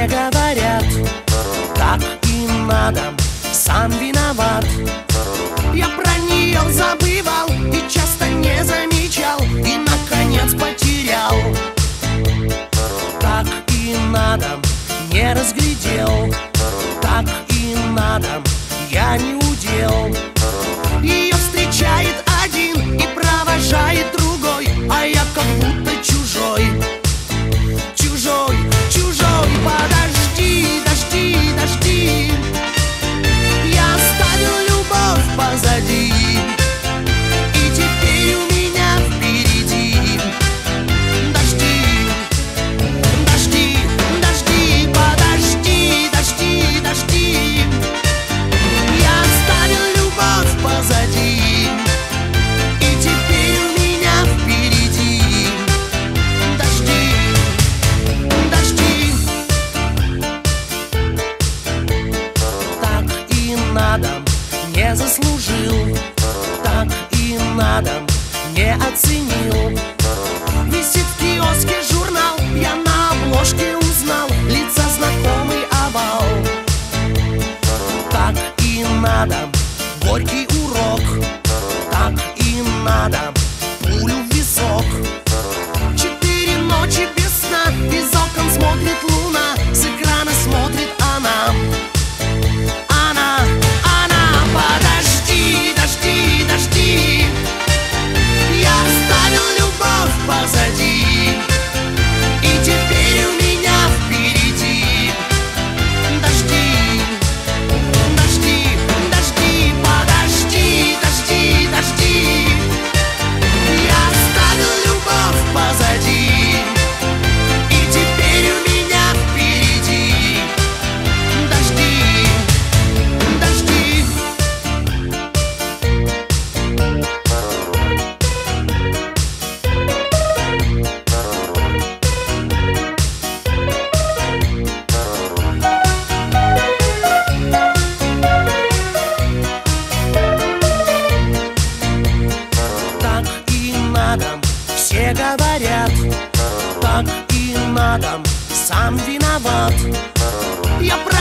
Все говорят, так и надо, сам виноват. Я про нее забывал и часто не замечал, и наконец потерял. Так и надо, не разглядел. Так и надо, я не удел. Ее встречает один и провожает другой, а я как будто чужой. Чужой, чужой, подожди, дожди, дожди. Я оставил любовь позади, и теперь у меня впереди дожди, дожди, дожди, подожди, дожди, дожди. Я оставил любовь позади, и теперь у меня впереди дожди, дожди. Так и надо, не заслужил. Так и надо, не оценил. Висит в киоске журнал, я на обложке узнал лица знакомый овал. Так и надо, горький урок. Так и надо, пулю в висок. 4 ночи без сна, из окон смотрит луна, с экрана смотрит она. Она, она, подожди, дожди, дожди. Я оставил любовь позади, и теперь у меня впереди дожди, дожди, дожди, подожди, дожди, дожди. Я оставил любовь позади, и теперь у меня впереди дожди, дожди. Так и надо, все говорят, так и надо, сам виноват. Я